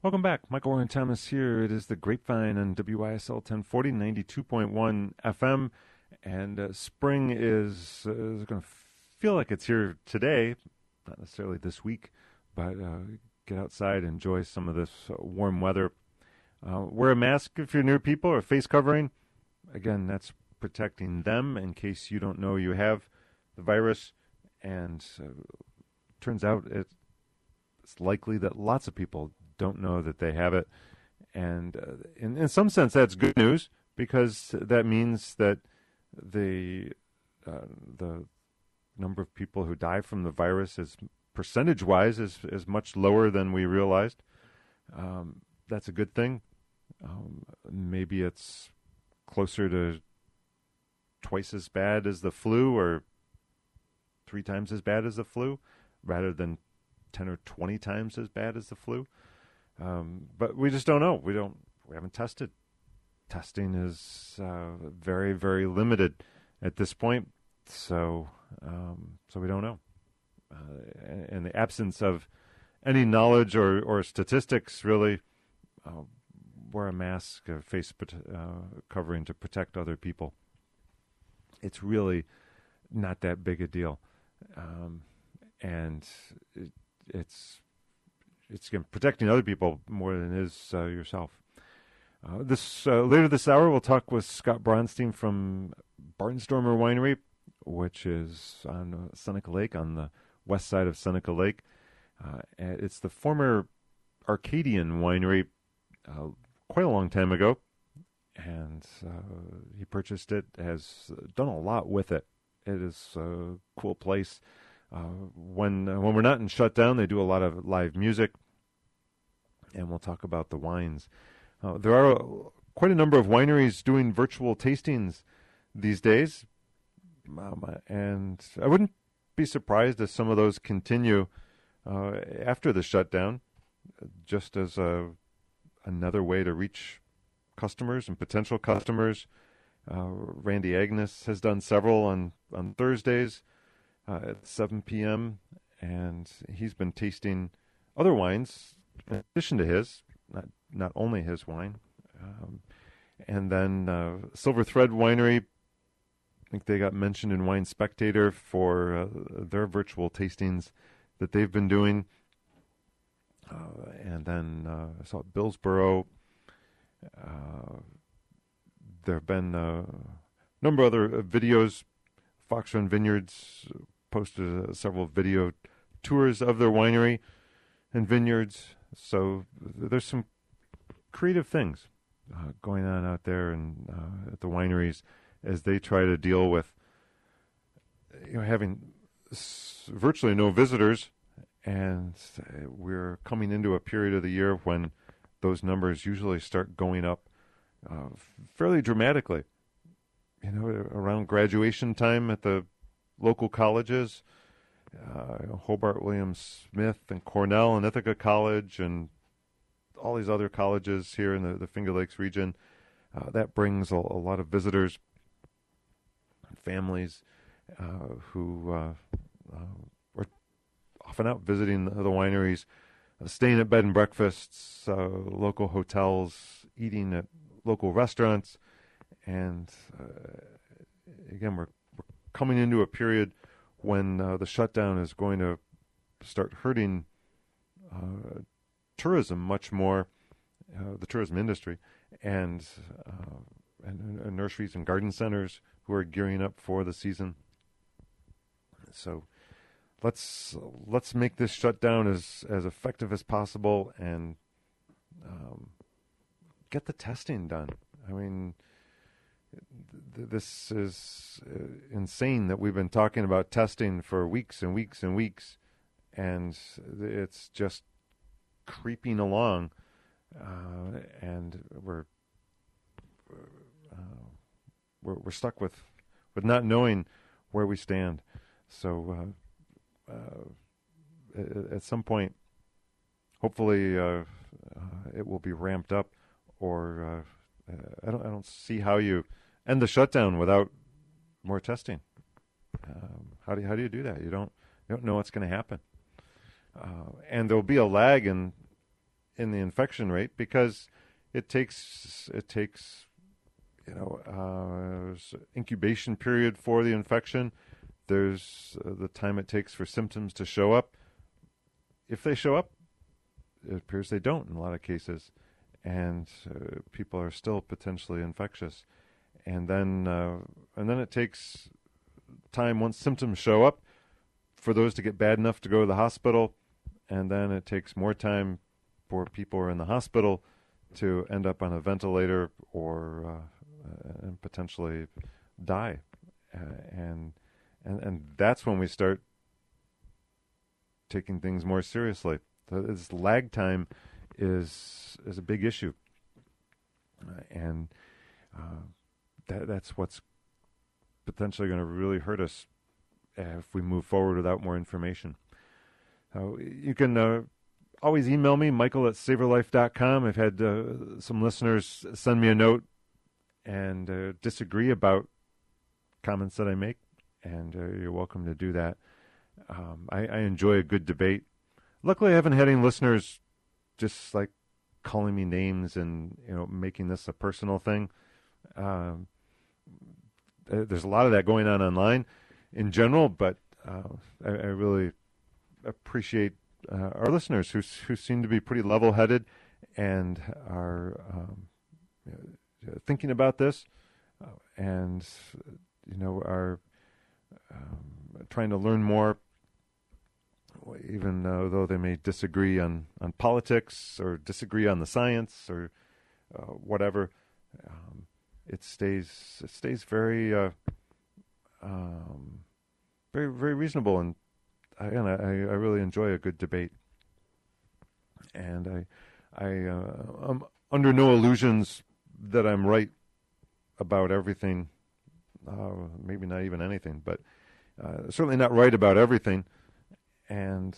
Welcome back. Michael Warren Thomas here. It is the Grapevine on WYSL 1040, 92.1 FM. And spring is going to feel like it's here today, not necessarily this week, but get outside, enjoy some of this warm weather. Wear a mask if you're near people, or face covering. Again, that's protecting them in case you don't know you have the virus. And turns out it's likely that lots of people don't know that they have it. And in some sense, that's good news, because that means that the number of people who die from the virus is percentage-wise is much lower than we realized. That's a good thing. Maybe it's closer to twice as bad as the flu, or 3 times as bad as the flu, rather than 10 or 20 times as bad as the flu. But we just don't know. We haven't tested. Testing is very, very limited at this point. So we don't know. In the absence of any knowledge or statistics, really, wear a mask, a face covering to protect other people. It's really not that big a deal. And it's protecting other people more than it is yourself. Later this hour, we'll talk with Scott Bronstein from Barnstormer Winery, which is on Seneca Lake, on the west side of Seneca Lake. It's the former Arcadian winery quite a long time ago, and he purchased it, has done a lot with it. It is a cool place. When we're not in shutdown, they do a lot of live music, and we'll talk about the wines. There are quite a number of wineries doing virtual tastings these days, and I wouldn't be surprised if some of those continue after the shutdown, just as another way to reach customers and potential customers. Randy Agnes has done several on Thursdays at 7 p.m., and he's been tasting other wines in addition to his, not only his wine. And then Silver Thread Winery, I think they got mentioned in Wine Spectator for their virtual tastings that they've been doing. And then I saw Billsboro. There have been a number of other videos. Fox Run Vineyards posted several video tours of their winery and vineyards. So there's some creative things going on out there and at the wineries as they try to deal with having virtually no visitors, and we're coming into a period of the year when those numbers usually start going up fairly dramatically. Around graduation time at the local colleges, Hobart Williams Smith and Cornell and Ithaca College and all these other colleges here in the Finger Lakes region, that brings a lot of visitors and families who are often out visiting the wineries, staying at bed and breakfasts, local hotels, eating at local restaurants. And again, we're coming into a period when the shutdown is going to start hurting tourism much more, the tourism industry, and nurseries and garden centers who are gearing up for the season. So let's make this shutdown as effective as possible and get the testing done. I mean, this is insane that we've been talking about testing for weeks and weeks and weeks, and it's just creeping along, and we're stuck with not knowing where we stand. So at some point, hopefully, it will be ramped up, or I don't see how you end the shutdown without more testing. How do you do that? You don't know what's going to happen, and there'll be a lag in in the infection rate because it takes there's incubation period for the infection. There's the time it takes for symptoms to show up. If they show up, it appears they don't in a lot of cases, and people are still potentially infectious. And then it takes time once symptoms show up for those to get bad enough to go to the hospital, and then it takes more time for people who are in the hospital to end up on a ventilator or and potentially die, and that's when we start taking things more seriously. This lag time is a big issue, and that's what's potentially going to really hurt us if we move forward without more information. You can always email me, Michael@savorlife.com. I've had some listeners send me a note and disagree about comments that I make, and you're welcome to do that. I enjoy a good debate. Luckily, I haven't had any listeners just like calling me names and making this a personal thing. There's a lot of that going on online in general, but I really appreciate our listeners who seem to be pretty level-headed and are thinking about this and are trying to learn more, even though they may disagree on politics or disagree on the science or whatever. It stays very very, very reasonable, and I really enjoy a good debate. And I'm under no illusions that I'm right about everything. Maybe not even anything, but certainly not right about everything. And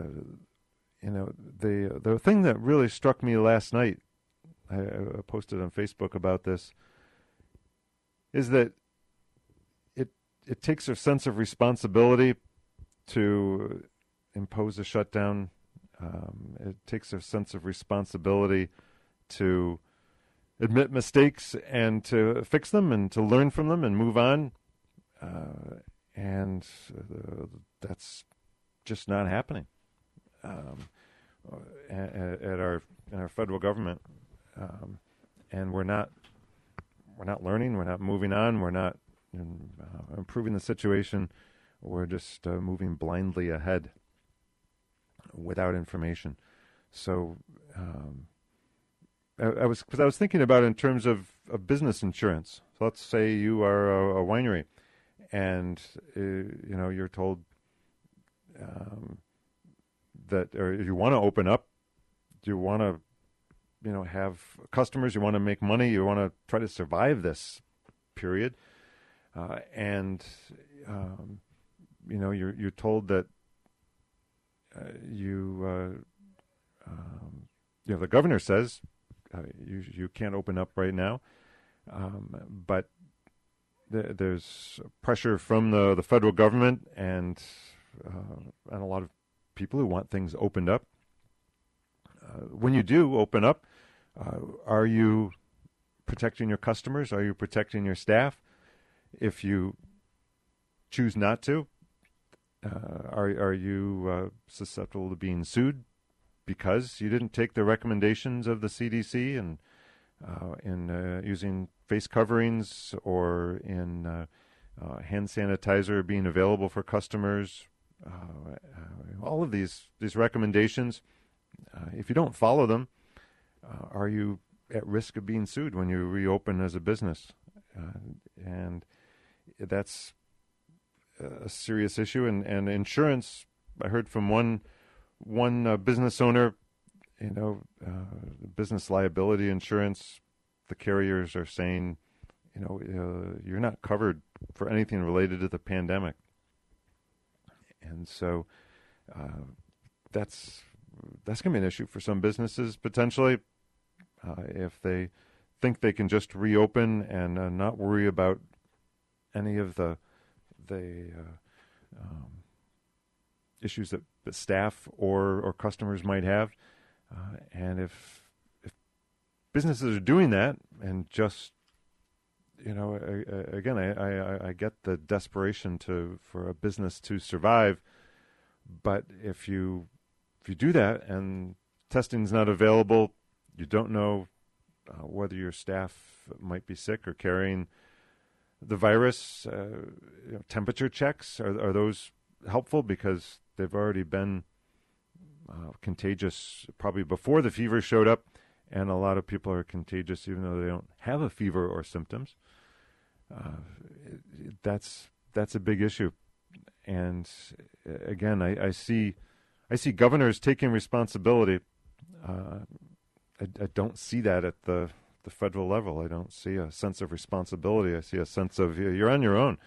the thing that really struck me last night, I posted on Facebook about this, is that it takes a sense of responsibility to impose a shutdown. It takes a sense of responsibility to admit mistakes and to fix them and to learn from them and move on. And that's just not happening in our federal government. And we're not learning. We're not moving on. We're not improving the situation. We're just moving blindly ahead without information. So I was thinking about it in terms of business insurance. So let's say you are a winery, and you're told that, or you want to open up, you want to have customers, you want to make money, you want to try to survive this period, and you're told that the governor says you can't open up right now, but there's pressure from the federal government and a lot of people who want things opened up. When you do open up, are you protecting your customers? Are you protecting your staff? If you choose not to, are you susceptible to being sued because you didn't take the recommendations of the CDC and in using face coverings or in hand sanitizer being available for customers? All of these recommendations, if you don't follow them, are you at risk of being sued when you reopen as a business? And that's a serious issue. And insurance, I heard from one business owner, business liability insurance, the carriers are saying, you're not covered for anything related to the pandemic. And so that's going to be an issue for some businesses potentially if they think they can just reopen and not worry about any of the issues that staff or customers might have. And if businesses are doing that, and just, again, I get the desperation for a business to survive, but if you do that and testing's not available, you don't know whether your staff might be sick or carrying the virus. Temperature checks, are those helpful? Because they've already been contagious probably before the fever showed up, and a lot of people are contagious even though they don't have a fever or symptoms. That's a big issue. And again, I see governors taking responsibility. I don't see that at the federal level. I don't see a sense of responsibility. I see a sense of you're on your own,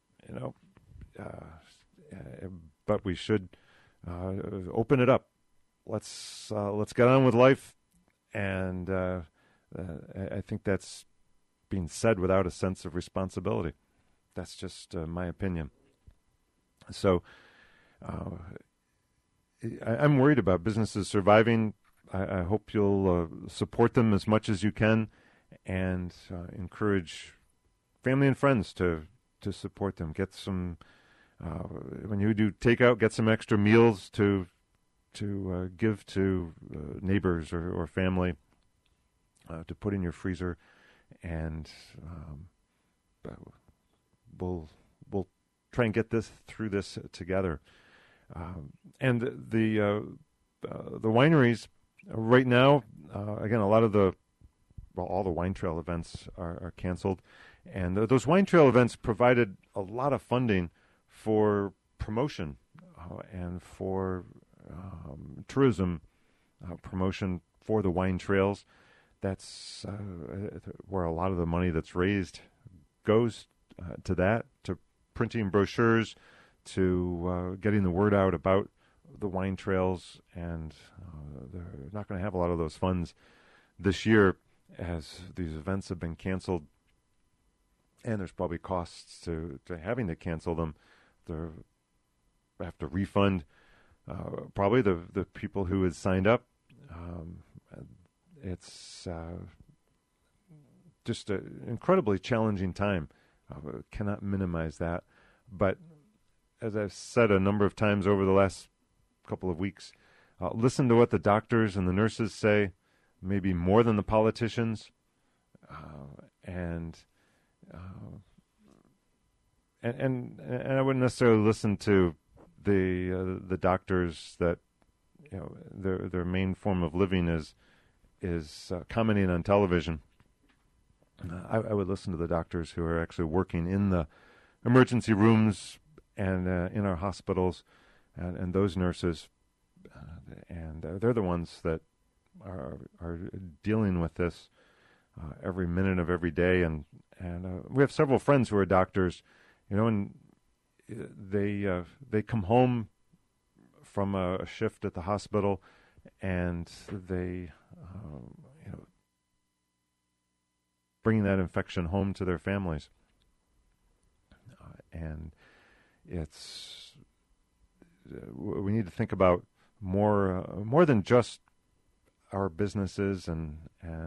but we should open it up. Let's get on with life, and I think that's being said without a sense of responsibility. That's just my opinion. So I'm worried about businesses surviving. I hope you'll support them as much as you can, and encourage family and friends to support them. Get some when you do takeout, get some extra meals to give to neighbors or family to put in your freezer, and we'll try and get through this together. And the wineries right now, again, a lot of all the wine trail events are canceled, and those wine trail events provided a lot of funding for promotion and for tourism promotion for the wine trails. That's where a lot of the money that's raised goes to printing brochures, to getting the word out about the wine trails, and they're not going to have a lot of those funds this year as these events have been canceled, and there's probably costs to having to cancel them. They have to refund probably the people who had signed up. It's just an incredibly challenging time. Cannot minimize that. But as I've said a number of times over the last couple of weeks, listen to what the doctors and the nurses say, maybe more than the politicians, and I wouldn't necessarily listen to the doctors that their main form of living is commenting on television. I would listen to the doctors who are actually working in the emergency rooms and in our hospitals, and those nurses, and they're the ones that are dealing with this every minute of every day. And we have several friends who are doctors, and they come home from a shift at the hospital, and they bring that infection home to their families, and we need to think about more than just our businesses and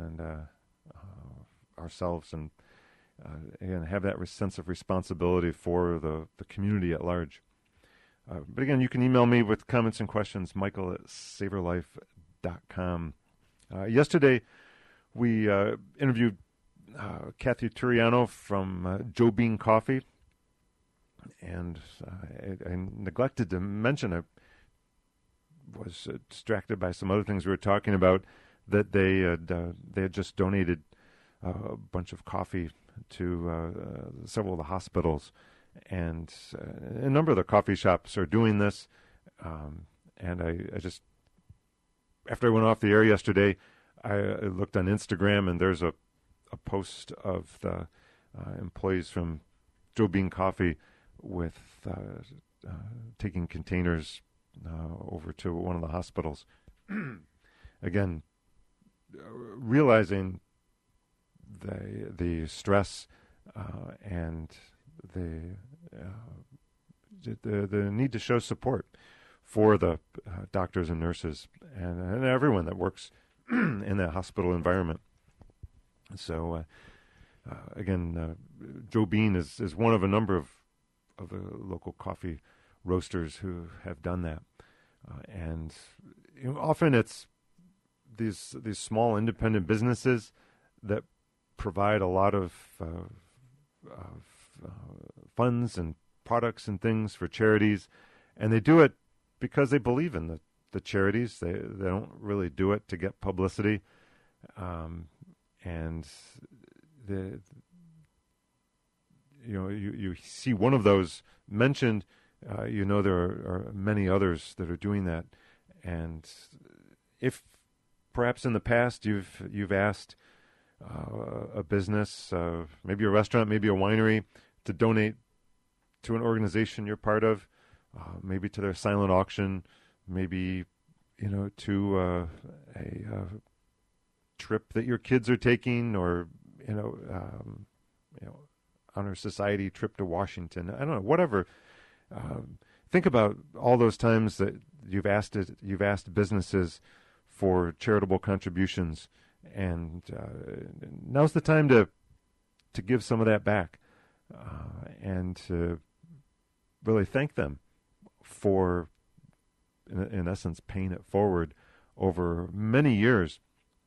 ourselves, and have that sense of responsibility for the community at large. But again, you can email me with comments and questions, michael@savorlife.com. Yesterday, we interviewed Kathy Turiano from Joe Bean Coffee, and I neglected to mention, I was distracted by some other things we were talking about, that they had just donated a bunch of coffee to several of the hospitals, and a number of the coffee shops are doing this. And I just, after I went off the air yesterday, I looked on Instagram, and there's a post of the employees from Joe Bean Coffee with taking containers over to one of the hospitals. Again, realizing the stress and the need to show support for the doctors and nurses and everyone that works in that hospital environment. So, again, Joe Bean is one of a number of the local coffee roasters who have done that. And often it's these small independent businesses that provide a lot of funds and products and things for charities, and they do it because they believe in the charities. They don't really do it to get publicity, and you see one of those mentioned, there are many others that are doing that. And if perhaps in the past you've asked a business, maybe a restaurant, maybe a winery, to donate to an organization you're part of, maybe to their silent auction, maybe to a trip that your kids are taking, or Honor Society trip to Washington. I don't know, whatever. Think about all those times that you've asked businesses for charitable contributions, and now's the time to give some of that back, and to really thank them for, in essence, paying it forward over many years.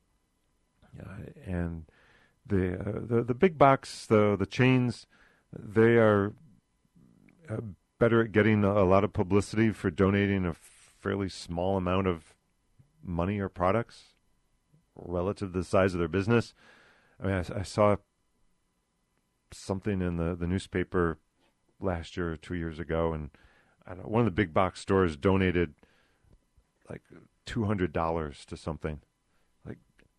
And the big box, the chains, they are better at getting a lot of publicity for donating a fairly small amount of money or products relative to the size of their business. I mean, I saw something in the newspaper last year or 2 years ago, and one of the big box stores donated like $200 to something. Like,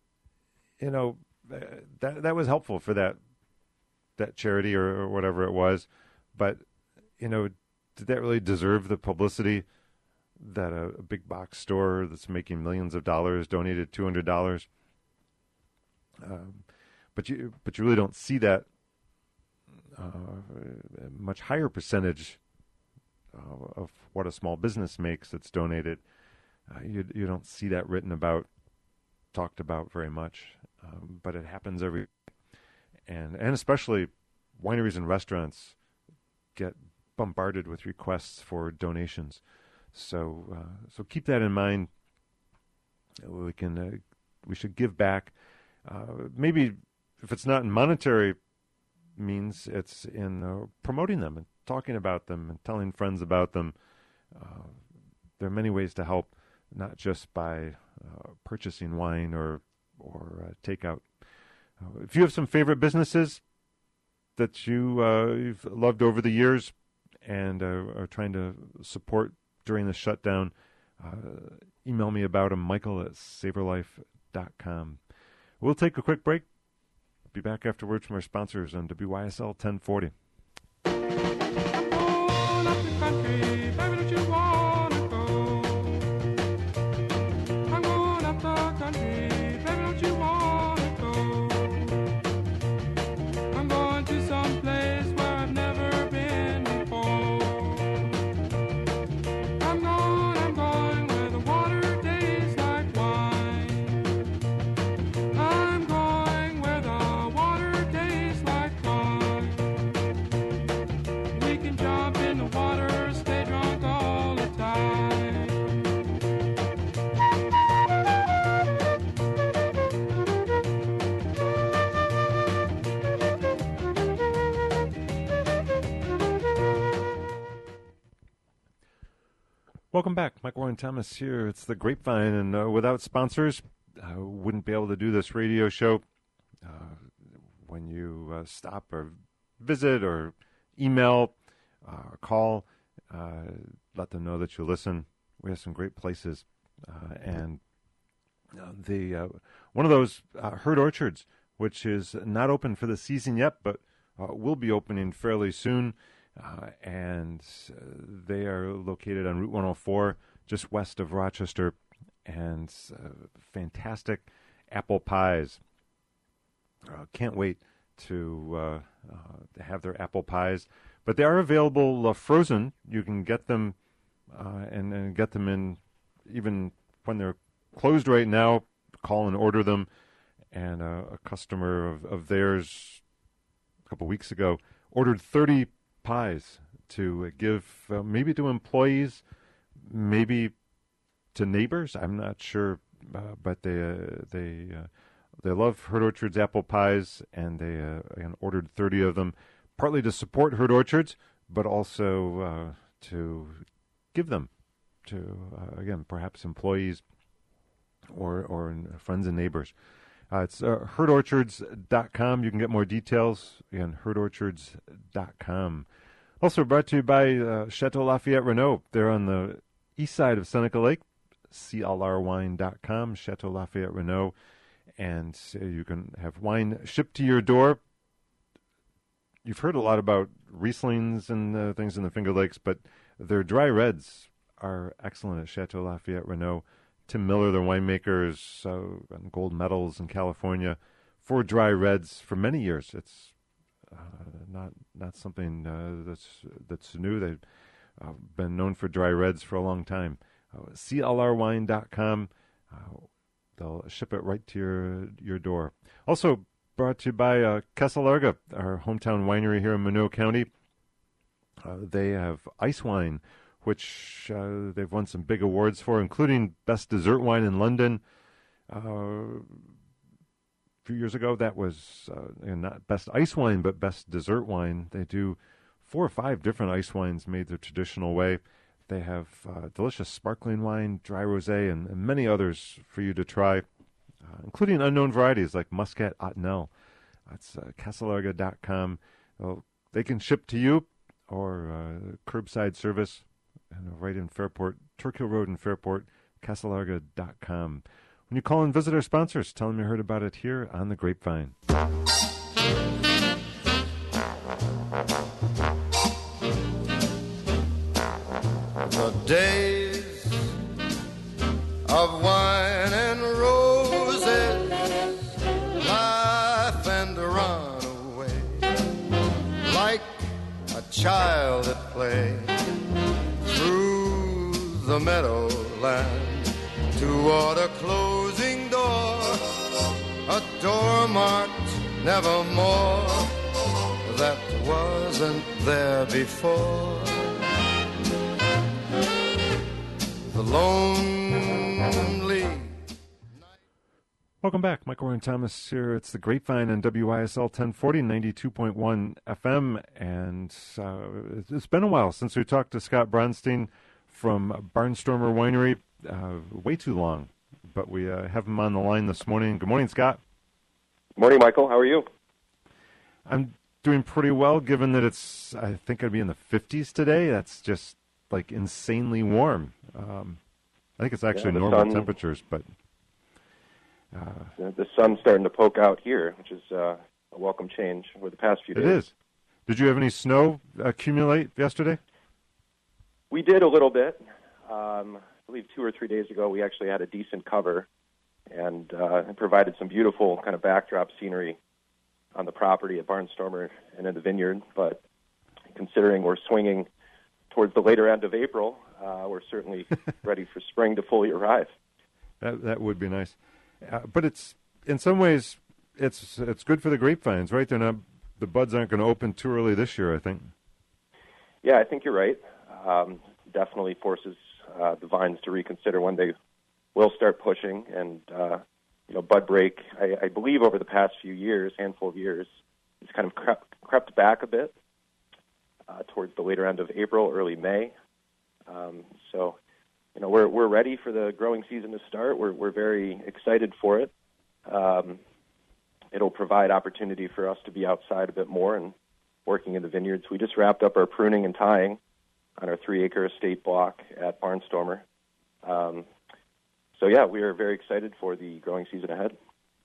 that was helpful for that charity or whatever it was, but did that really deserve the publicity that a big box store that's making millions of dollars donated $200? But you really don't see that much higher percentage of what a small business makes that's donated. You don't see that talked about very much, but it happens every, and especially wineries and restaurants get bombarded with requests for donations. So keep that in mind. We should give back. Maybe if it's not in monetary means, it's in promoting them and talking about them and telling friends about them. There are many ways to help, not just by purchasing wine or takeout. If you have some favorite businesses that you've loved over the years and are trying to support during the shutdown, email me about them, michael@savorlife.com. We'll take a quick break. Be back afterwards from our sponsors on WYSL 1040. Welcome back. Michael Warren Thomas here. It's the Grapevine, and without sponsors, I wouldn't be able to do this radio show. When you stop or visit or email or call, let them know that you listen. We have some great places. And one of those, Herd Orchards, which is not open for the season yet, but will be opening fairly soon. And they are located on Route 104, just west of Rochester, and fantastic apple pies. Can't wait to have their apple pies. But they are available frozen. You can get them and get them in even when they're closed right now. Call and order them. And a customer of theirs a couple weeks ago ordered 30 pies to give maybe to employees, maybe to neighbors. I'm not sure, but they love Herd Orchards apple pies, and they ordered 30 of them, partly to support Herd Orchards, but also to give them to again perhaps employees or friends and neighbors. It's herdorchards.com. You can get more details. Again, herdorchards.com. Also brought to you by Chateau Lafayette Renault. They're on the east side of Seneca Lake, clrwine.com, Chateau Lafayette Renault. And you can have wine shipped to your door. You've heard a lot about Rieslings and things in the Finger Lakes, but their dry reds are excellent at Chateau Lafayette Renault. Tim Miller, their winemakers, gold medals in California for dry reds for many years. It's not something that's new. They've been known for dry reds for a long time. CLRwine.com. They'll ship it right to your door. Also brought to you by Casa Larga, our hometown winery here in Monroe County. They have ice wine, which they've won some big awards for, including Best Dessert Wine in London. A few years ago, that was not Best Ice Wine, but Best Dessert Wine. They do 4 or 5 different ice wines made the traditional way. They have delicious sparkling wine, dry rosé, and many others for you to try, including unknown varieties like Muscat Ottenel. That's casalarga.com. They can ship to you or curbside service. And right in Fairport, Turkey Road in Fairport, casalarga.com. When you call and visit our sponsors, tell them you heard about it here on The Grapevine. The days of wine and roses, laugh and run away, like a child at play. Through the meadowland toward a closing door, a door marked nevermore that wasn't there before. The lonely. Welcome back. Michael Warren Thomas here. It's The Grapevine on WYSL 1040, 92.1 FM. And it's been a while since we talked to Scott Bronstein from Barnstormer Winery. Way too long. But we have him on the line this morning. Good morning, Scott. Morning, Michael. How are you? I'm doing pretty well, given that it's, I think, going to be in the 50s today. That's just, like, insanely warm. I think it's actually normal temperatures, but... the sun's starting to poke out here, which is a welcome change over the past few days. It is. Did you have any snow accumulate yesterday? We did a little bit. I believe 2 or 3 days ago we actually had a decent cover and provided some beautiful kind of backdrop scenery on the property at Barnstormer and in the vineyard. But considering we're swinging towards the later end of April, we're certainly ready for spring to fully arrive. That would be nice. But it's in some ways it's good for the grapevines, right? The buds aren't going to open too early this year, I think. Yeah, I think you're right. Definitely forces the vines to reconsider when they will start pushing. And bud break, I believe over the past few years, handful of years, it's kind of crept back a bit towards the later end of April, early May. So we're ready for the growing season to start. We're very excited for it. It'll provide opportunity for us to be outside a bit more and working in the vineyards. We just wrapped up our pruning and tying on our 3-acre estate block at Barnstormer. So yeah, we are very excited for the growing season ahead.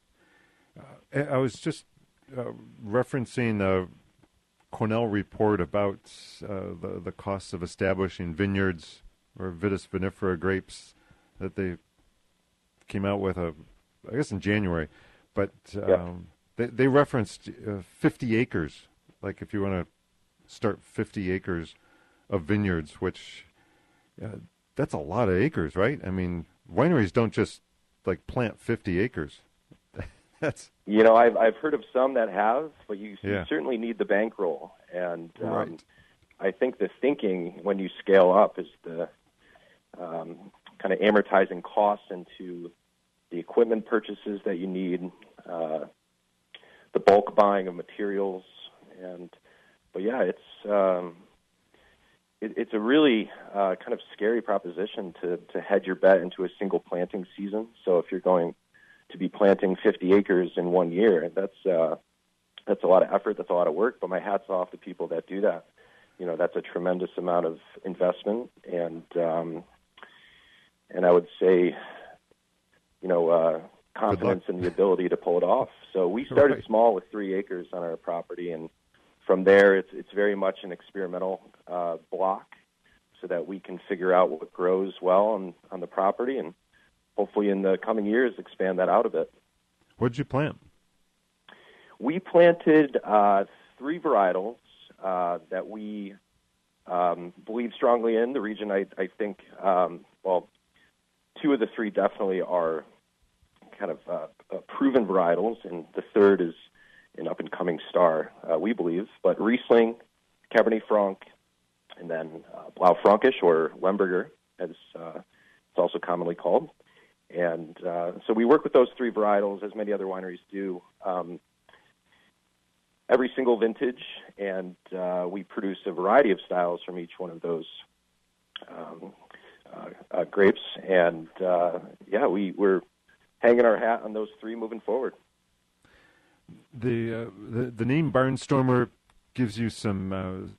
I was just referencing a Cornell report about the costs of establishing vineyards or Vitis vinifera grapes that they came out with, I guess in January. But they referenced 50 acres, like if you want to start 50 acres of vineyards, which That's a lot of acres, right? I mean, wineries don't just like plant 50 acres. That's I've heard of some that have, but you certainly need the bankroll, and right. I think the thinking when you scale up is the kind of amortizing costs into the equipment purchases that you need, the bulk buying of materials, but yeah, it's a really kind of scary proposition to hedge your bet into a single planting season. So if you're going to be planting 50 acres in 1 year, that's a lot of effort, that's a lot of work. But my hat's off to people that do that. That's a tremendous amount of investment, and I would say, confidence in the ability to pull it off. So we started small with 3 acres on our property, and from there, it's very much an experimental block, so that we can figure out what grows well on the property, and hopefully in the coming years expand that out a bit. What did you plant? We planted 3 varietals that we believe strongly in. The region, I think, 2 of the 3 definitely are kind of proven varietals, and the third is an up-and-coming star, we believe. But Riesling, Cabernet Franc, and then Blaufränkisch, or Lemberger, as it's also commonly called. And so we work with those 3 varietals, as many other wineries do, every single vintage, and we produce a variety of styles from each one of those grapes. And we're hanging our hat on those 3 moving forward. The name Barnstormer gives you some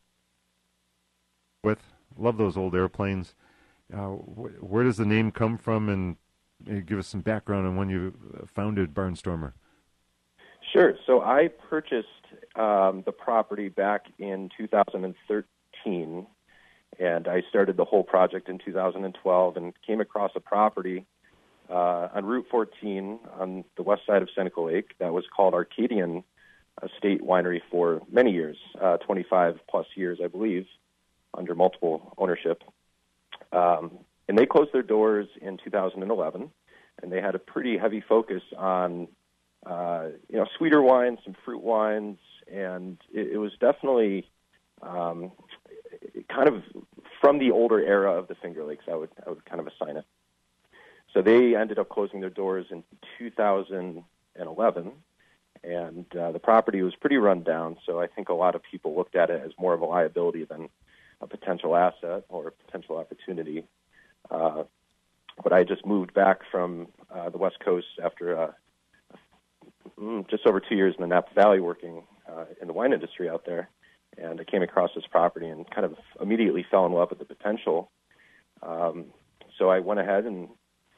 love those old airplanes. Where does the name come from, and give us some background on when you founded Barnstormer? Sure. So I purchased the property back in 2013, and I started the whole project in 2012, and came across a property on Route 14 on the west side of Seneca Lake that was called Arcadian Estate Winery for many years, 25 plus years, I believe, under multiple ownership. And they closed their doors in 2011, and they had a pretty heavy focus on sweeter wines, some fruit wines, and it was definitely kind of from the older era of the Finger Lakes, I would kind of assign it. So they ended up closing their doors in 2011, and the property was pretty run down, so I think a lot of people looked at it as more of a liability than a potential asset or a potential opportunity. But I just moved back from the West Coast after just over 2 years in the Napa Valley working in the wine industry out there, and I came across this property and kind of immediately fell in love with the potential. So I went ahead and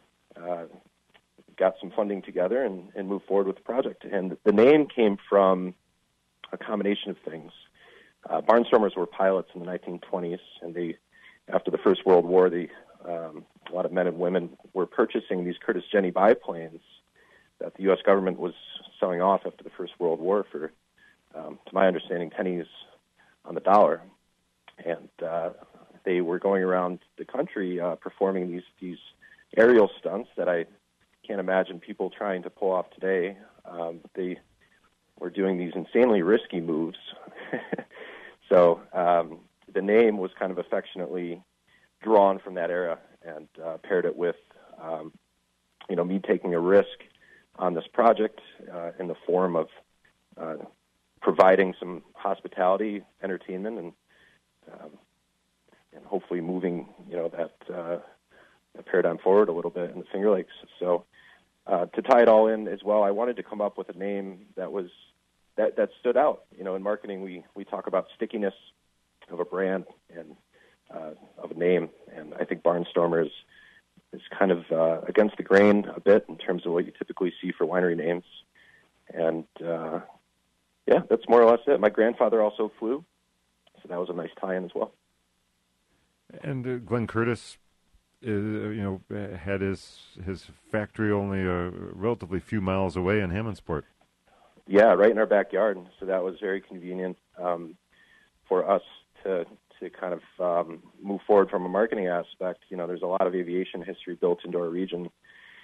got some funding together and moved forward with the project. And the name came from a combination of things. Barnstormers were pilots in the 1920s, and after the First World War, a lot of men and women were purchasing these Curtis Jenny biplanes that the U.S. government was selling off after the First World War for, to my understanding, pennies on the dollar. And they were going around the country performing these aerial stunts that I can't imagine people trying to pull off today. They were doing these insanely risky moves. So the name was kind of affectionately drawn from that era, and paired it with me taking a risk on this project in the form of providing some hospitality, entertainment, and hopefully moving that paradigm forward a little bit in the Finger Lakes. So to tie it all in as well, I wanted to come up with a name that stood out. In marketing, we talk about stickiness of a brand and of a name, and I think Barnstormer is kind of against the grain a bit in terms of what you typically see for winery names. And that's more or less it. My grandfather also flew, so that was a nice tie-in as well. And Glenn Curtis, had his factory only a relatively few miles away in Hammondsport. Yeah, right in our backyard. So that was very convenient for us to to kind of move forward from a marketing aspect, there's a lot of aviation history built into our region,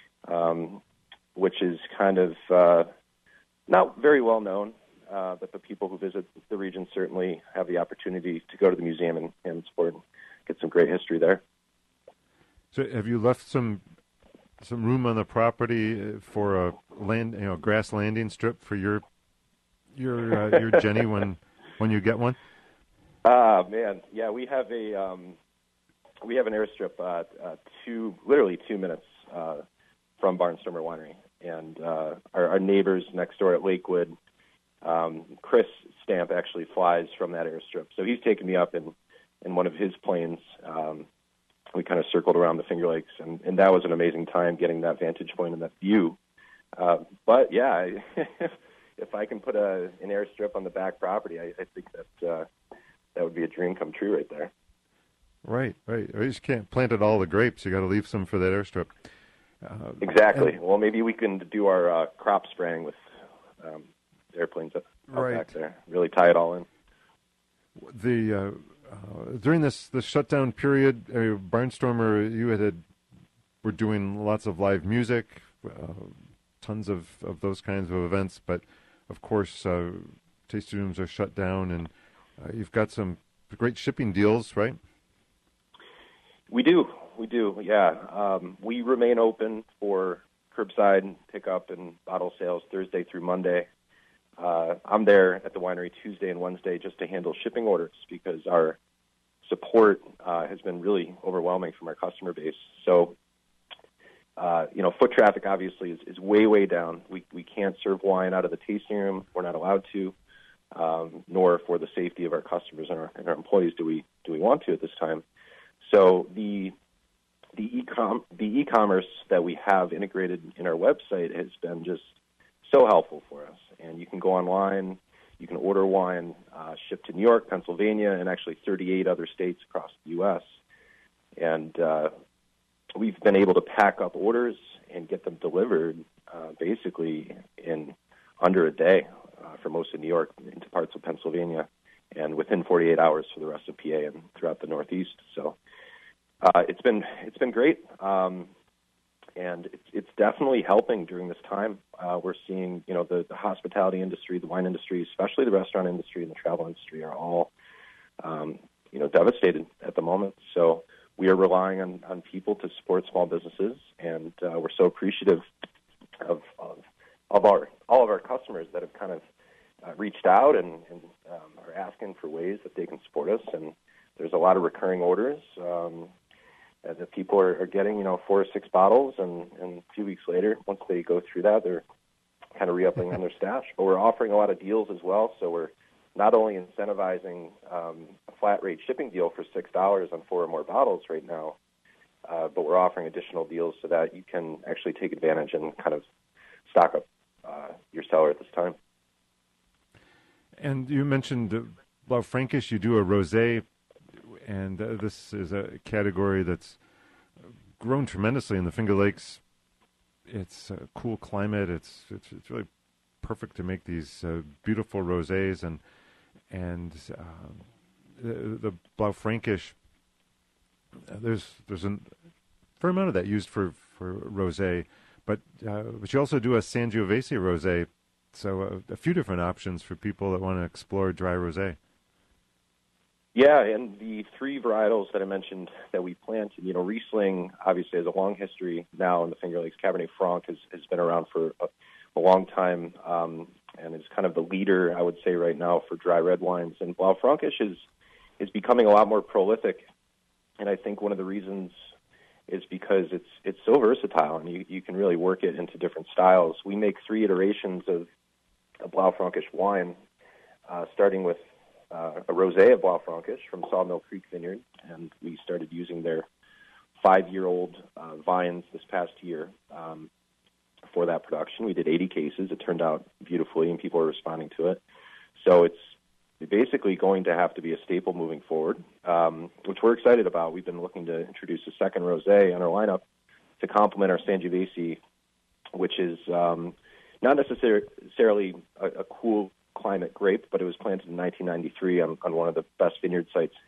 which is kind of not very well known, but the people who visit the region certainly have the opportunity to go to the museum and support and get some great history there. So have you left some room on the property for a grass landing strip for your Jenny when you get one? Man, yeah, we have an airstrip literally 2 minutes from Barnstormer Winery, and our neighbors next door at Lakewood, Chris Stamp actually flies from that airstrip, so he's taken me up in one of his planes. We kind of circled around the Finger Lakes, and that was an amazing time getting that vantage point and that view. But yeah, if I can put an airstrip on the back property, I think that would be a dream come true right there. Right. You just can't plant it all the grapes. You got to leave some for that airstrip. Exactly. Well, maybe we can do our crop spraying with airplanes out back there. Really tie it all in. During this shutdown period, Barnstormer, you were doing lots of live music, tons of those kinds of events, but of course, tasting rooms are shut down, and you've got some great shipping deals, right? We do, yeah. We remain open for curbside pickup and bottle sales Thursday through Monday. I'm there at the winery Tuesday and Wednesday just to handle shipping orders because our support has been really overwhelming from our customer base. So, foot traffic obviously is way down. We can't serve wine out of the tasting room. We're not allowed to, nor for the safety of our customers and our employees do we want to at this time. So the e-commerce that we have integrated in our website has been just so helpful for us. And you can go online, you can order wine shipped to New York, Pennsylvania, and actually 38 other states across the U.S. And we've been able to pack up orders and get them delivered basically in under a day for most of New York into parts of Pennsylvania, and within 48 hours for the rest of PA and throughout the Northeast. So it's been great. And it's definitely helping during this time. We're seeing, the hospitality industry, the wine industry, especially the restaurant industry and the travel industry are all, devastated at the moment. So we are relying on people to support small businesses, and we're so appreciative of all of our customers that have kind of reached out and are asking for ways that they can support us. And there's a lot of recurring orders. That people are getting, 4 or 6 bottles, and a few weeks later, once they go through that, they're kind of re-upping on their stash. But we're offering a lot of deals as well, so we're not only incentivizing a flat rate shipping deal for $6 on 4 or more bottles right now, but we're offering additional deals so that you can actually take advantage and kind of stock up your cellar at this time. And you mentioned Blaufränkisch, you do a rosé. And this is a category that's grown tremendously in the Finger Lakes. It's a cool climate. It's really perfect to make these beautiful rosés, and the Blaufränkisch. There's a fair amount of that used for rosé, but you also do a Sangiovese rosé. So a few different options for people that want to explore dry rosé. Yeah, and the 3 varietals that I mentioned that we planted, Riesling obviously has a long history now in the Finger Lakes. Cabernet Franc has been around for a long time and is kind of the leader, I would say, right now for dry red wines. And Blaufränkisch is becoming a lot more prolific, and I think one of the reasons is because it's so versatile, and you can really work it into different styles. We make 3 iterations of a Blaufränkisch wine, starting with a rosé of Blaufränkisch from Sawmill Creek Vineyard, and we started using their 5-year-old vines this past year for that production. We did 80 cases. It turned out beautifully, and people are responding to it. So it's basically going to have to be a staple moving forward, which we're excited about. We've been looking to introduce a second rosé on our lineup to complement our Sangiovese, which is not necessarily a cool climate grape, but it was planted in 1993 on one of the best vineyard sites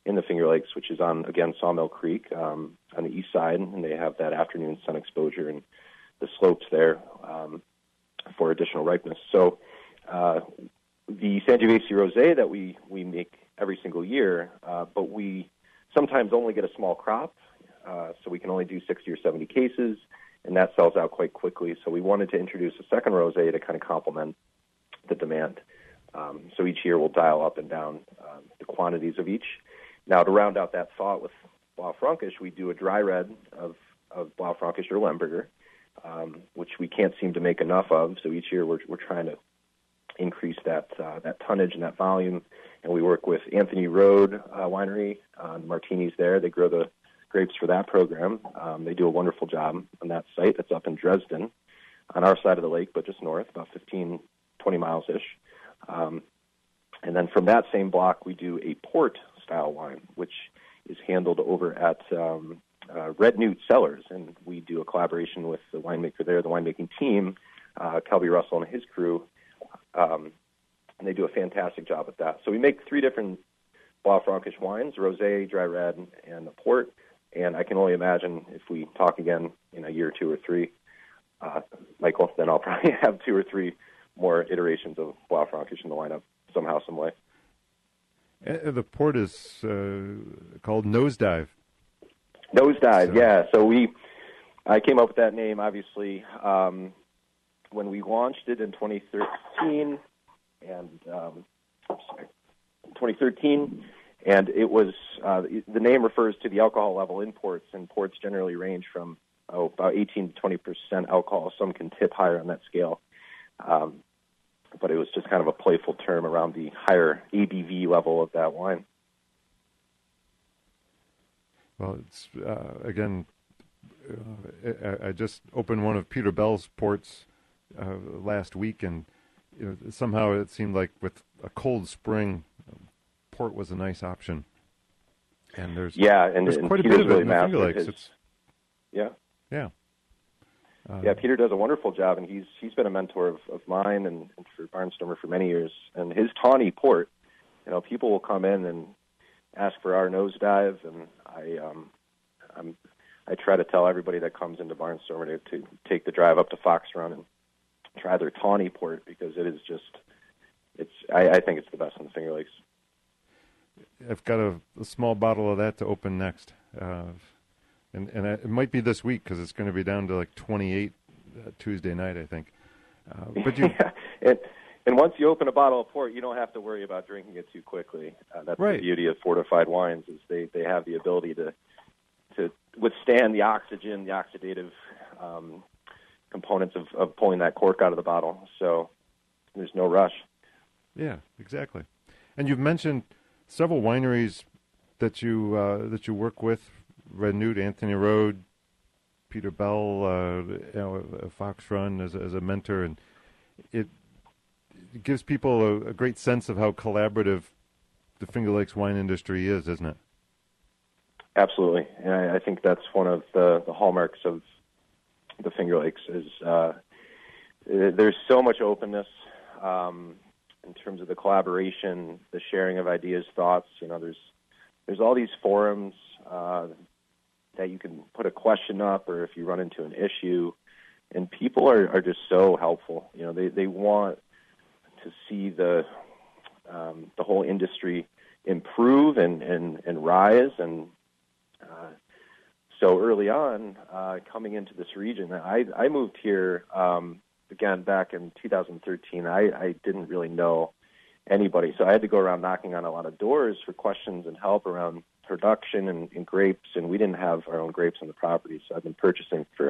in the Finger Lakes, which is on, again, Sawmill Creek on the east side, and they have that afternoon sun exposure and the slopes there for additional ripeness. So the Sangiovese Rosé that we make every single year, but we sometimes only get a small crop, so we can only do 60 or 70 cases, and that sells out quite quickly. So we wanted to introduce a second rosé to kind of complement the demand. So each year we'll dial up and down the quantities of each. Now, to round out that thought with Blaufränkisch, we do a dry red of Blaufränkisch or Lemberger, which we can't seem to make enough of. So each year we're trying to increase that tonnage and that volume. And we work with Anthony Road Winery, Martinis there. They grow the grapes for that program. They do a wonderful job on that site. That's up in Dresden, on our side of the lake, but just north, about 15, 20 miles-ish. And then from that same block, we do a port-style wine, which is handled over at Red Newt Cellars, and we do a collaboration with the winemaker there, the winemaking team, Kelby Russell and his crew, and they do a fantastic job with that. So we make 3 different Blaufränkisch wines, rosé, dry red, and a port, and I can only imagine if we talk again in a year or 2 or 3, Michael, then I'll probably have 2 or 3 more iterations of Blaufränkisch in the lineup somehow, some way. The port is called Nosedive. Nosedive, yeah. So I came up with that name, obviously, when we launched it in 2013, and it was the name refers to the alcohol level in ports, and ports generally range from about 18 to 20% alcohol. Some can tip higher on that scale. But it was just kind of a playful term around the higher ABV level of that wine. Well, it's again, I just opened one of Peter Bell's ports last week, and somehow it seemed like with a cold spring, port was a nice option. And there's quite a bit of it in the Finger Lakes. Yeah. Yeah, Peter does a wonderful job, and he's been a mentor of mine and for Barnstormer for many years. And his tawny port, people will come in and ask for our Nosedive, and I try to tell everybody that comes into Barnstormer to take the drive up to Fox Run and try their tawny port, because it is just, I think it's the best in the Finger Lakes. I've got a small bottle of that to open next. And it might be this week, because it's going to be down to like 28 Tuesday night, I think. But and once you open a bottle of port, you don't have to worry about drinking it too quickly. That's right. The beauty of fortified wines, is they have the ability to withstand the oxygen, the oxidative components of pulling that cork out of the bottle. So there's no rush. Yeah, exactly. And you've mentioned several wineries that you work with. Red Newt, Anthony Road, Peter Bell, Fox Run as a mentor, and it gives people a great sense of how collaborative the Finger Lakes wine industry is, isn't it? Absolutely, and I think that's one of the hallmarks of the Finger Lakes is there's so much openness in terms of the collaboration, the sharing of ideas, thoughts. There's all these forums that you can put a question up, or if you run into an issue, and people are just so helpful. They want to see the whole industry improve and rise. And so early on, coming into this region, I moved here again back in 2013. I didn't really know anybody, so I had to go around knocking on a lot of doors for questions and help around production and grapes, and we didn't have our own grapes on the property, so I've been purchasing for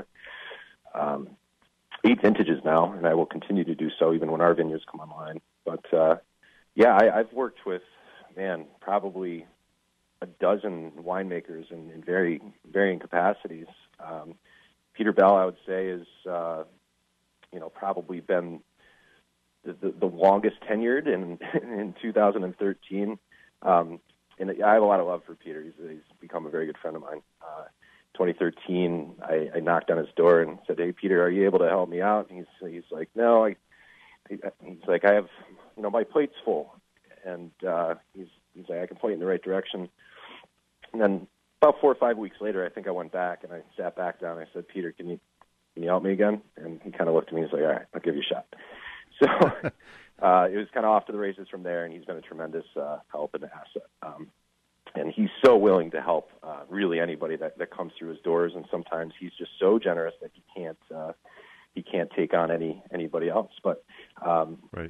8 vintages now, and I will continue to do so even when our vineyards come online. But I've worked with, probably a dozen winemakers in very varying capacities. Peter Bell, I would say, is probably been the longest tenured in 2013. And I have a lot of love for Peter. He's become a very good friend of mine. 2013, I knocked on his door and said, "Hey, Peter, are you able to help me out?" And he's like, "No." He's like, "I have, my plate's full." And he's like, "I can point you in the right direction." And then about 4 or 5 weeks later, I think I went back and I sat back down. And I said, Peter, can you help me again? And he kind of looked at me and he's like, all right, I'll give you a shot. So it was kind of off to the races from there, and he's been a tremendous help and asset. And he's so willing to help really anybody that comes through his doors. And sometimes he's just so generous that he can't take on anybody else. But right.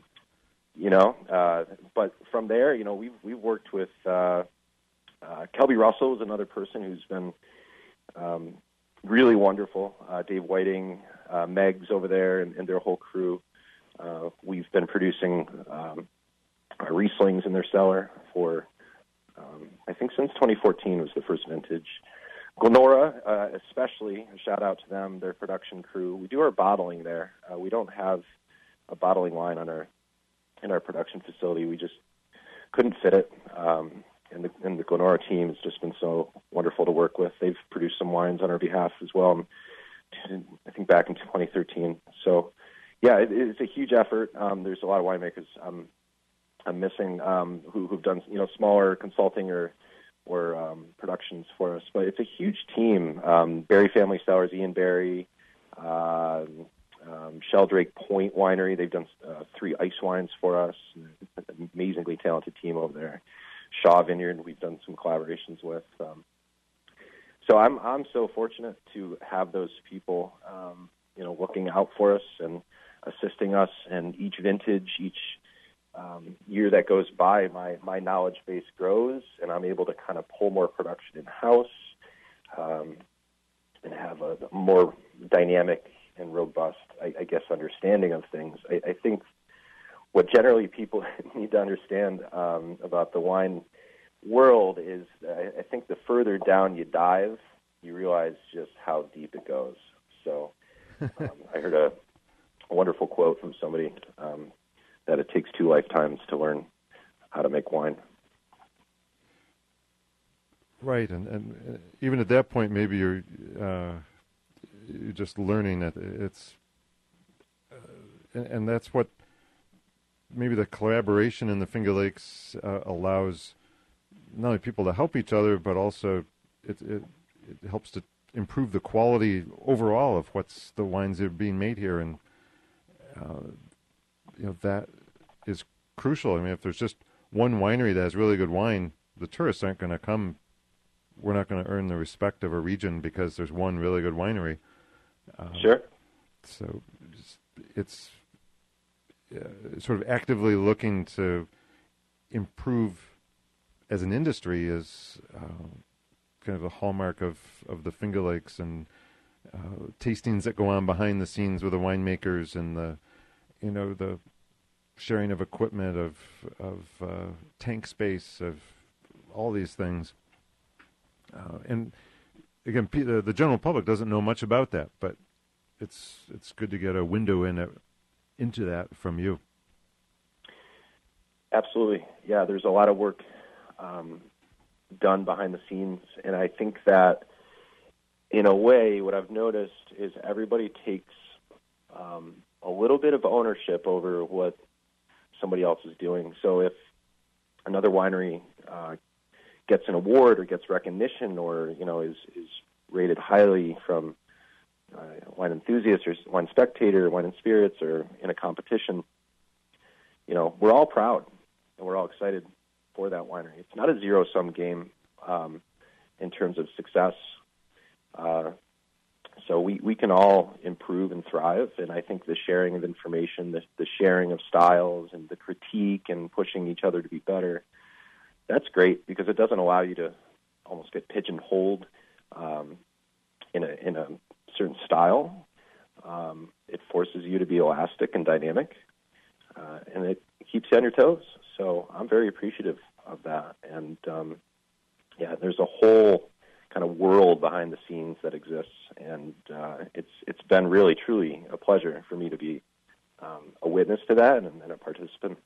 But from there, we've worked with Kelby Russell is another person who's been really wonderful. Dave Whiting, Megs over there, and their whole crew. We've been producing our Rieslings in their cellar for, I think, since 2014 was the first vintage. Glenora, especially, a shout out to them, their production crew. We do our bottling there. We don't have a bottling line in our production facility. We just couldn't fit it. And the Glenora team has just been so wonderful to work with. They've produced some wines on our behalf as well, I think back in 2013. So, yeah, it's a huge effort. There's a lot of winemakers I'm missing who've done smaller consulting or productions for us, but it's a huge team. Barry Family Cellars, Ian Barry, Sheldrake Point Winery. They've done 3 ice wines for us. An amazingly talented team over there. Shaw Vineyard, we've done some collaborations with. So I'm so fortunate to have those people, looking out for us and assisting us. And each vintage, each year that goes by, my knowledge base grows, and I'm able to kind of pull more production in house and have a more dynamic and robust, I guess, understanding of things. I think what generally people need to understand about the wine world is I think the further down you dive, you realize just how deep it goes. So I heard a wonderful quote from somebody that it takes 2 lifetimes to learn how to make wine. Right, and even at that point, maybe you're just learning that it's, and that's what maybe the collaboration in the Finger Lakes allows not only people to help each other, but also it helps to improve the quality overall of what's the wines that are being made here, and that is crucial. I mean, if there's just one winery that has really good wine, the tourists aren't going to come. We're not going to earn the respect of a region because there's one really good winery. Sure. So it's sort of actively looking to improve as an industry is kind of a hallmark of the Finger Lakes, and tastings that go on behind the scenes with the winemakers, and the sharing of equipment, of tank space, of all these things. And again, the general public doesn't know much about that, but it's good to get a window into that from you. Absolutely. Yeah, there's a lot of work done behind the scenes, and I think that in a way what I've noticed is everybody takes a little bit of ownership over what somebody else is doing. So if another winery gets an award or gets recognition or is rated highly from Wine Enthusiast or Wine Spectator, Wine and Spirits, or in a competition, we're all proud and we're all excited for that winery. It's not a zero-sum game in terms of success. So we can all improve and thrive, and I think the sharing of information, the sharing of styles, and the critique and pushing each other to be better, that's great because it doesn't allow you to almost get pigeonholed in a certain style. It forces you to be elastic and dynamic, and it keeps you on your toes. So I'm very appreciative of that. And, there's a whole kind of world behind the scenes that exists, and it's been really, truly a pleasure for me to be a witness to that and a participant.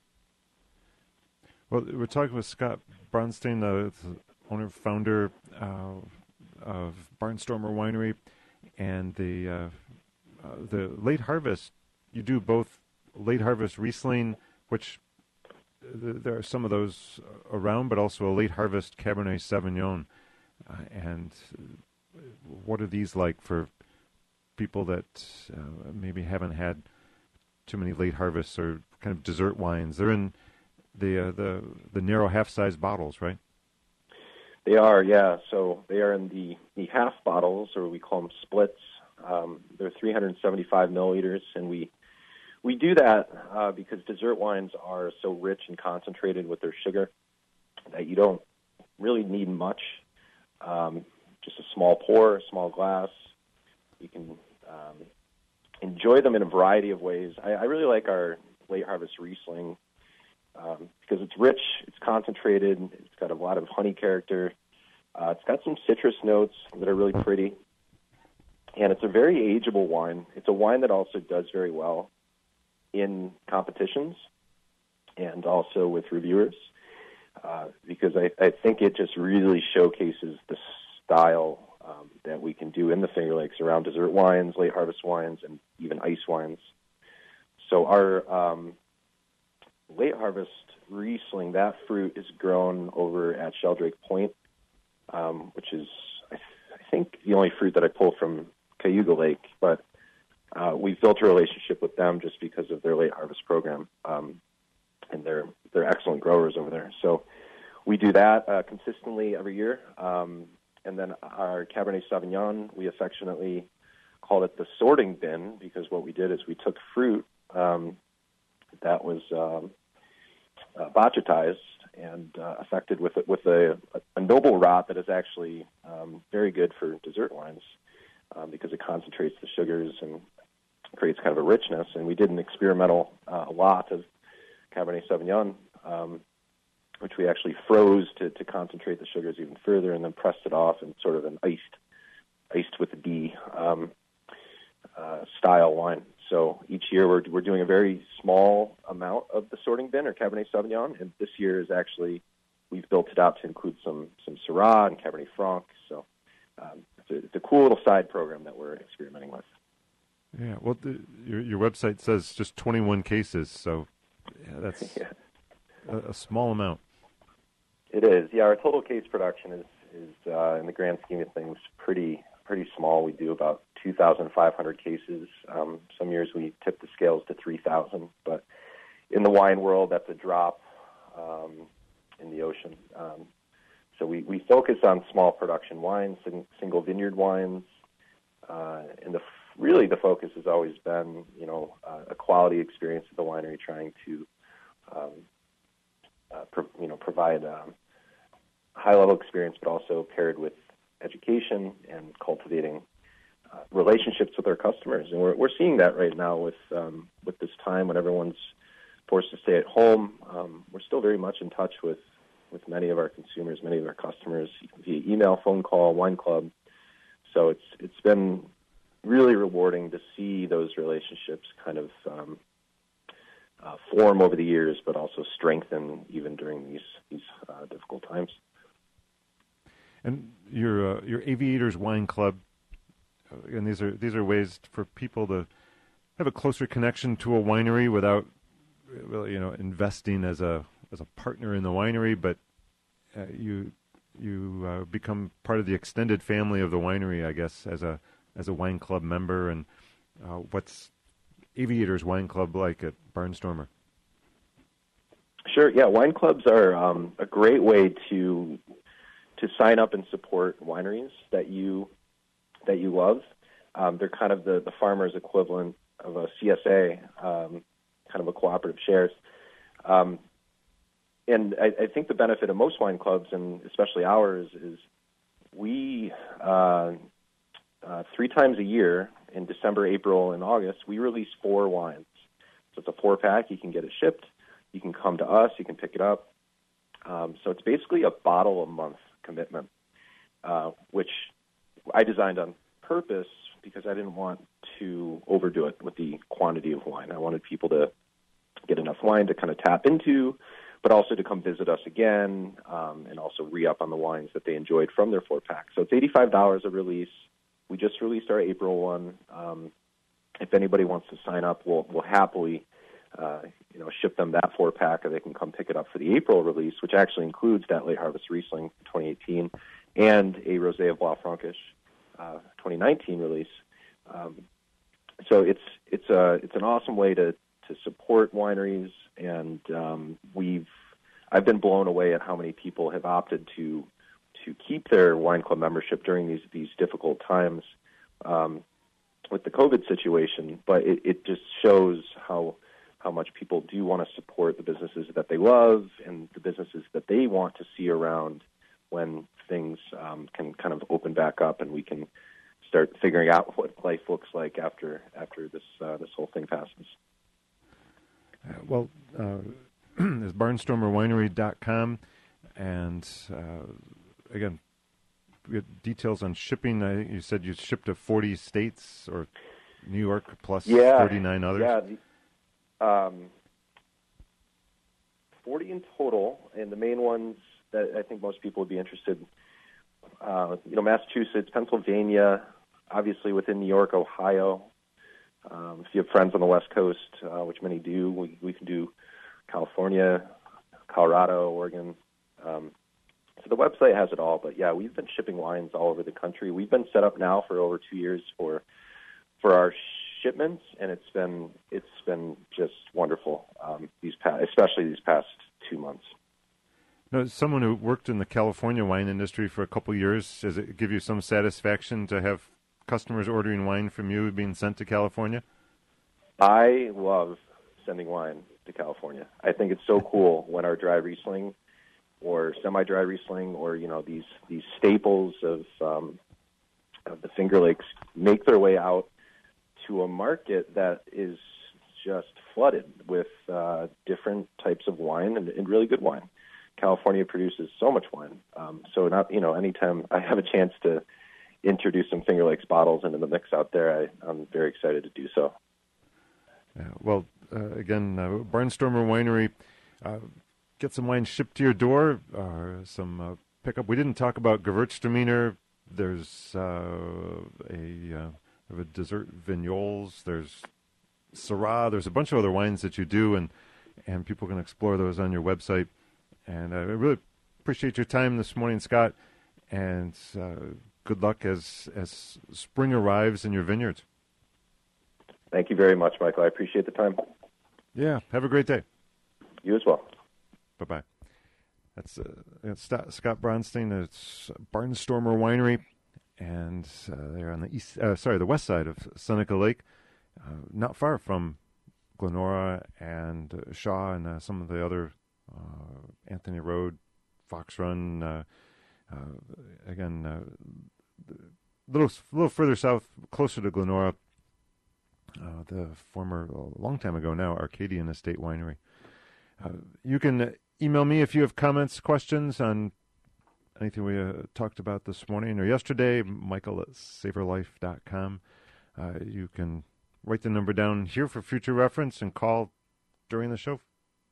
Well, we're talking with Scott Bronstein, the owner, founder of Barnstormer Winery, and the late harvest. You do both late harvest Riesling, which there are some of those around, but also a late harvest Cabernet Sauvignon. And what are these like for people that maybe haven't had too many late harvests or kind of dessert wines? They're in the narrow half-size bottles, right? They are, yeah. So they are in the half bottles, or we call them splits. They're 375 milliliters, and we do that because dessert wines are so rich and concentrated with their sugar that you don't really need much. Just a small pour, a small glass. You can enjoy them in a variety of ways. I really like our late harvest Riesling because it's rich, it's concentrated, it's got a lot of honey character. It's got some citrus notes that are really pretty. And it's a very ageable wine. It's a wine that also does very well in competitions and also with reviewers because I think it just really showcases the style that we can do in the Finger Lakes around dessert wines, late harvest wines, and even ice wines. So our late harvest Riesling, that fruit is grown over at Sheldrake Point, which is, I think, the only fruit that I pull from Cayuga Lake. But we've built a relationship with them just because of their late harvest program, and they're excellent growers over there. So we do that consistently every year. And then our Cabernet Sauvignon, we affectionately call it the sorting bin because what we did is we took fruit that was botrytized and affected with a noble rot that is actually very good for dessert wines because it concentrates the sugars and creates kind of a richness. And we did an experimental lot of Cabernet Sauvignon, which we actually froze to concentrate the sugars even further, and then pressed it off in sort of an iced with a D style wine. So each year we're doing a very small amount of the sorting bin or Cabernet Sauvignon, and this year is actually we've built it out to include some Syrah and Cabernet Franc. So it's a cool little side program that we're experimenting with. Yeah, well, your website says just 21 cases, so that's a small amount. It is. Yeah, our total case production is in the grand scheme of things, pretty small. We do about 2,500 cases. Some years we tip the scales to 3,000, but in the wine world, that's a drop in the ocean. So we focus on small production wines, single vineyard wines, and the focus has always been, a quality experience at the winery, trying to provide high-level experience, but also paired with education and cultivating relationships with our customers. And we're seeing that right now with this time when everyone's forced to stay at home. We're still very much in touch with many of our consumers, many of our customers via email, phone call, wine club. So it's been really rewarding to see those relationships kind of form over the years, but also strengthen even during these difficult times. And your Aviators Wine Club, and these are ways for people to have a closer connection to a winery without, investing as a partner in the winery, but you become part of the extended family of the winery, I guess, as a wine club member. And what's Aviators Wine Club like at Barnstormer? Sure. Yeah, wine clubs are a great way to sign up and support wineries that you love. They're kind of the farmer's equivalent of a CSA, kind of a cooperative shares. And I think the benefit of most wine clubs, and especially ours, is we 3 times a year in December, April, and August, we release 4 wines. So it's a 4-pack. You can get it shipped. You can come to us. You can pick it up. So it's basically a bottle a month commitment, which I designed on purpose because I didn't want to overdo it with the quantity of wine. I wanted people to get enough wine to kind of tap into, but also to come visit us again and also re-up on the wines that they enjoyed from their 4-pack. So it's $85 a release. We just released our April one. If anybody wants to sign up, we'll happily ship them that 4-pack, or they can come pick it up for the April release, which actually includes that late harvest Riesling 2018 and a Rosé of Bois-Frankish 2019 release. So it's an awesome way to support wineries, and I've been blown away at how many people have opted to keep their wine club membership during these difficult times with the COVID situation. But it just shows how much people do want to support the businesses that they love and the businesses that they want to see around when things can kind of open back up and we can start figuring out what life looks like after this whole thing passes. Is barnstormerwinery.com, and again, we have details on shipping. You said you shipped to 40 states, or New York plus 39 others. Yeah, 40 in total, and the main ones that I think most people would be interested in, Massachusetts, Pennsylvania, obviously within New York, Ohio. If you have friends on the West Coast, which many do, we can do California, Colorado, Oregon. So the website has it all, but yeah, we've been shipping wines all over the country. We've been set up now for over 2 years for our shipments, and it's been just wonderful. Especially these past 2 months. Now, as someone who worked in the California wine industry for a couple of years, does it give you some satisfaction to have customers ordering wine from you being sent to California? I love sending wine to California. I think it's so cool when our dry Riesling or semi-dry Riesling, or these staples of the Finger Lakes make their way out to a market that is just flooded with different types of wine and really good wine. California produces so much wine, so anytime I have a chance to introduce some Finger Lakes bottles into the mix out there, I'm very excited to do so. Again, Barnstormer Winery, get some wine shipped to your door, some pickup. We didn't talk about Gewürztraminer. There's a dessert vignoles. There's Syrah. There's a bunch of other wines that you do, and people can explore those on your website. And I really appreciate your time this morning, Scott, and good luck as spring arrives in your vineyards. Thank you very much, Michael. I appreciate the time. Yeah, have a great day. You as well. Bye-bye. That's Scott Bronstein. It's Barnstormer Winery, and they're on the west side of Seneca Lake, not far from Glenora and Shaw and some of the other Anthony Road, Fox Run. A little further south, closer to Glenora. The former, a long time ago now, Arcadian Estate Winery. You can email me if you have comments, questions on anything we talked about this morning or yesterday, michael@savorlife.com. You can write the number down here for future reference and call during the show,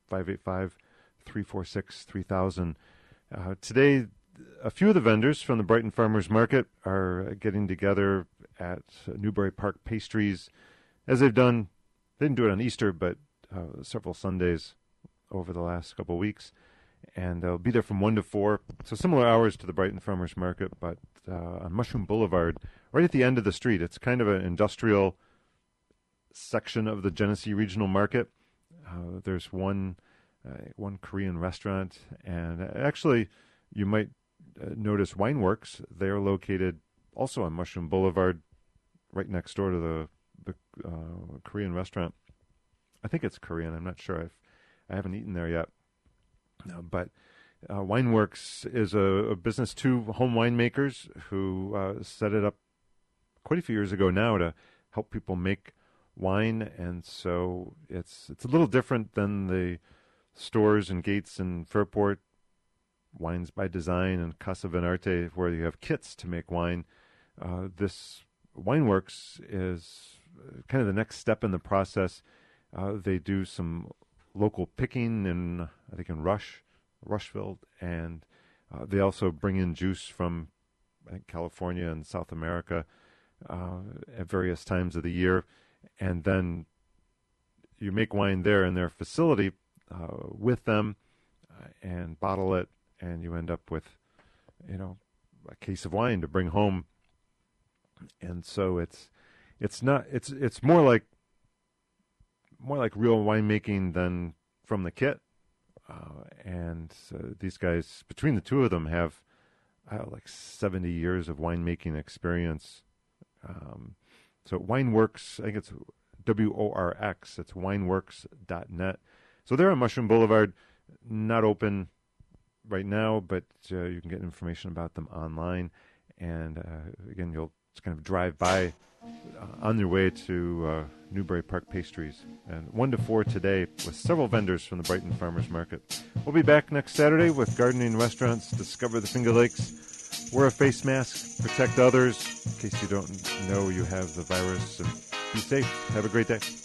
585-346-3000. Today, a few of the vendors from the Brighton Farmers Market are getting together at Newbury Park Pastries, as they've done. They didn't do it on Easter, but several Sundays over the last couple of weeks. And they'll be there from 1 to 4. So similar hours to the Brighton Farmers Market, but on Mushroom Boulevard, right at the end of the street. It's kind of an industrial section of the Genesee Regional Market. There's one Korean restaurant, and actually you might notice Wineworks. They're located also on Mushroom Boulevard, right next door to the Korean restaurant. I think it's Korean. I'm not sure. I haven't eaten there yet. But Wineworks is a business, two home winemakers who set it up quite a few years ago now to help people make wine, and so it's a little different than the stores and Gates and Fairport, Wines by Design and Casa Venarte, where you have kits to make wine. This Wineworks is kind of the next step in the process. They do some local picking in, I think, in Rushville, and they also bring in juice from, I think, California and South America at various times of the year. And then you make wine there in their facility with them and bottle it, and you end up with, a case of wine to bring home. And so it's more like real winemaking than from the kit. And these guys, between the two of them, have like 70 years of winemaking experience. So Wineworks, I think it's WORX. It's wineworks.net. So they're on Mushroom Boulevard, not open right now, but you can get information about them online. And again, you'll just kind of drive by on your way to Newbury Park Pastries. And 1 to 4 today with several vendors from the Brighton Farmers Market. We'll be back next Saturday with Gardening Restaurants. Discover the Finger Lakes. Wear a face mask. Protect others in case you don't know you have the virus. And be safe. Have a great day.